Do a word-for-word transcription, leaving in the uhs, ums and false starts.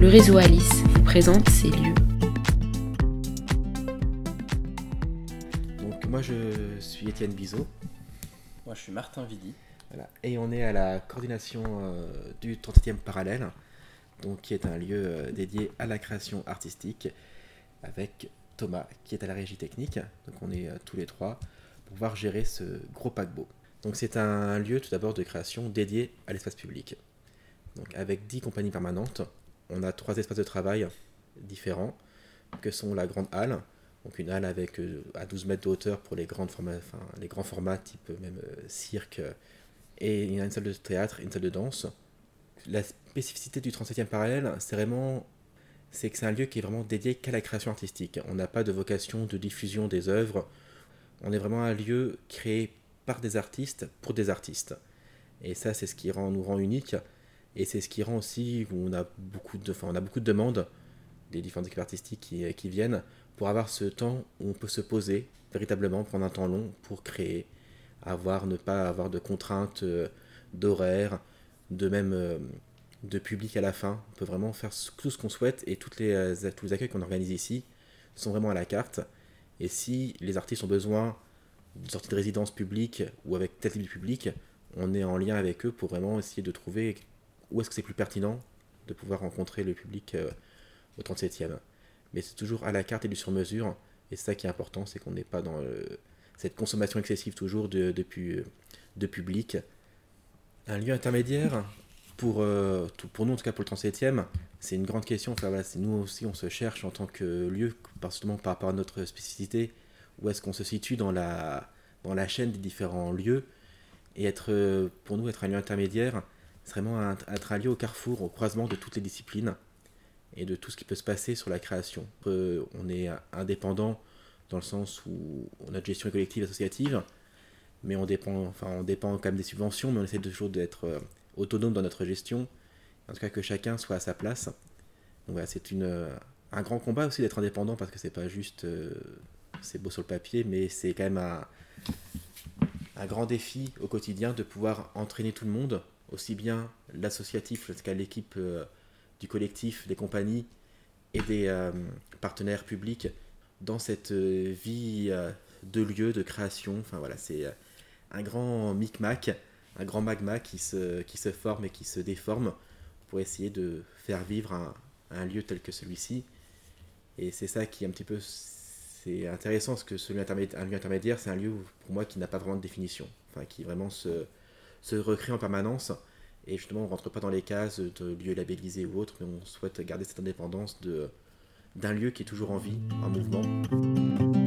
le réseau Alice vous présente ces lieux. Donc moi je suis Étienne Bizot. Moi je suis Martin Vidy. Voilà. Et on est à la coordination euh, du trente-septième parallèle, donc, qui est un lieu euh, dédié à la création artistique, avec Thomas qui est à la régie technique. Donc on est euh, tous les trois pour pouvoir gérer ce gros paquebot. Donc c'est un lieu tout d'abord de création dédié à l'espace public. Donc avec dix compagnies permanentes, on a trois espaces de travail différents, que sont la grande halle, donc une halle avec euh, à douze mètres de hauteur pour les, grandes formats, enfin, les grands formats type même euh, cirque, et il y a une salle de théâtre, une salle de danse. La spécificité du trente-septième parallèle, c'est vraiment, c'est que c'est un lieu qui est vraiment dédié qu'à la création artistique. On n'a pas de vocation de diffusion des œuvres. On est vraiment un lieu créé par des artistes pour des artistes. Et ça, c'est ce qui rend, nous rend unique. Et c'est ce qui rend aussi, où on a beaucoup de, enfin, on a beaucoup de demandes des différentes équipes artistiques qui, qui viennent pour avoir ce temps où on peut se poser véritablement, prendre un temps long pour créer, avoir, ne pas avoir de contraintes euh, d'horaire, de même euh, de public à la fin. On peut vraiment faire tout ce qu'on souhaite et toutes les, euh, tous les accueils qu'on organise ici sont vraiment à la carte. Et si les artistes ont besoin d'une sortie de résidence publique ou avec tel type de public, on est en lien avec eux pour vraiment essayer de trouver où est-ce que c'est plus pertinent de pouvoir rencontrer le public euh, au trente-septième. Mais c'est toujours à la carte et du sur-mesure. Et c'est ça qui est important, c'est qu'on n'est pas dans euh, cette consommation excessive toujours de, de, pu, de public. Un lieu intermédiaire, pour, euh, tout, pour nous en tout cas pour le trente-septième, c'est une grande question. Enfin, voilà, c'est nous aussi on se cherche en tant que lieu, justement par rapport à notre spécificité, où est-ce qu'on se situe dans la, dans la chaîne des différents lieux. Et être, pour nous, être un lieu intermédiaire, c'est vraiment un, être un lieu au carrefour, au croisement de toutes les disciplines et de tout ce qui peut se passer sur la création. Euh, on est indépendant dans le sens où notre gestion est collective, associative, mais on dépend, enfin, on dépend quand même des subventions, mais on essaie toujours d'être euh, autonome dans notre gestion, en tout cas que chacun soit à sa place. Donc voilà, c'est une, euh, un grand combat aussi d'être indépendant, parce que c'est pas juste, euh, c'est beau sur le papier, mais c'est quand même un, un grand défi au quotidien de pouvoir entraîner tout le monde, aussi bien l'associatif qu'à l'équipe euh, du collectif, des compagnies et des euh, partenaires publics dans cette euh, vie euh, de lieu, de création. Enfin voilà, c'est euh, un grand micmac, un grand magma qui se, qui se forme et qui se déforme pour essayer de faire vivre un, un lieu tel que celui-ci. Et c'est ça qui est un petit peu, c'est intéressant, parce que ce lieu intermédiaire, un lieu intermédiaire, c'est un lieu pour moi qui n'a pas vraiment de définition, enfin qui vraiment se, se recrée en permanence. Et justement, on ne rentre pas dans les cases de lieux labellisés ou autres, mais on souhaite garder cette indépendance de, d'un lieu qui est toujours en vie, en mouvement.